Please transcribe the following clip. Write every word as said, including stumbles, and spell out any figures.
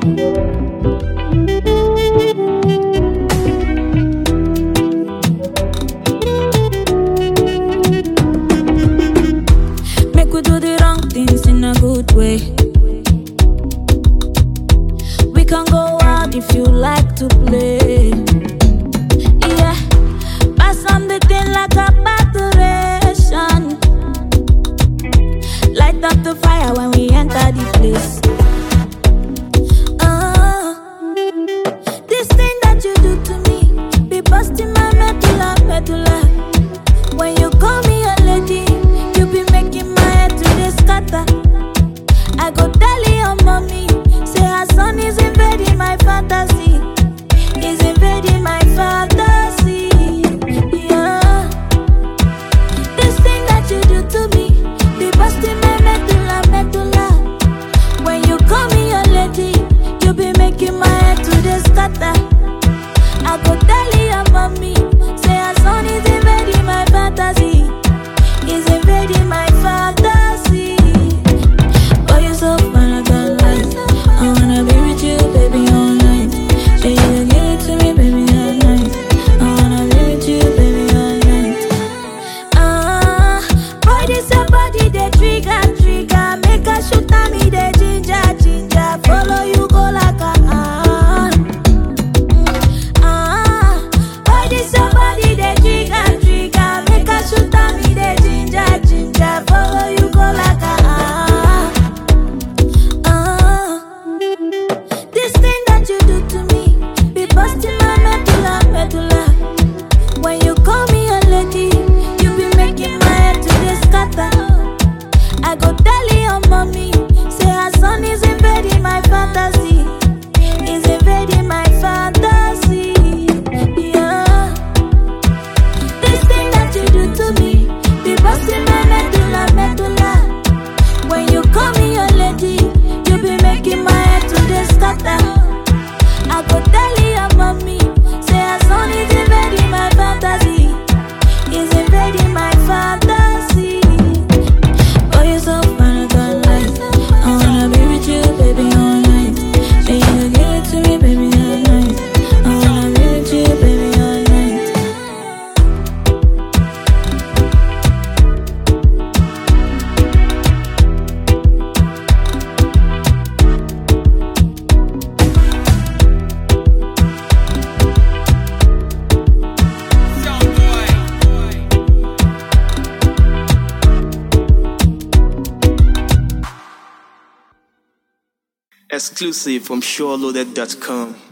Make we do the wrong things in a good way. We can go out if you like to play. Yeah, pass on the thing like a batteration. Light up the fire when we enter the place. Uh, this thing that you do to me be busting my medulla, medulla. When you call me a lady, you be making my head to the scatter. I go tell your mommy, say her son is invading my fantasy. He's invading my fantasy. Yeah, this thing that you do to me be busting my medulla, medulla. When you call me a lady, you be making my head to the scatter. I go tell your mommy, say her son is invading my fantasy. He's invading my fantasy. Oh, you're so fun, I can't lie. I wanna be with you, baby, all night. Say you give it to me, baby, all night. I wanna be with you, baby, all night. Ah, boy, this your body, the trigger, trigger. Make a shoot at me, the ginger, ginger. Follow you, go like a ah. Ah, boy, this your body, the trigger, trigger. Make a shoot at me, the ginger, ginger. Follow you, go like a ah. Ah, this thing that you do to me be busting my medulla, medulla. When you call me a lady, you be making my head to the scatter. I go tell your mommy, say her son is invading my fantasy. He's invading my fantasy. Yeah, this thing that you do to me be busting my medulla, medulla. When you call me a lady, you be making my head to the scatter. I go tell your mommy, say her son is invading my fantasy. He's invading my fantasy. Oh, you're so fun, I can't lie. I wanna be with you, baby, all night. Say you give it to me, baby, all night. I wanna be with you, baby, all night. Exclusive from SureLoaded dot com.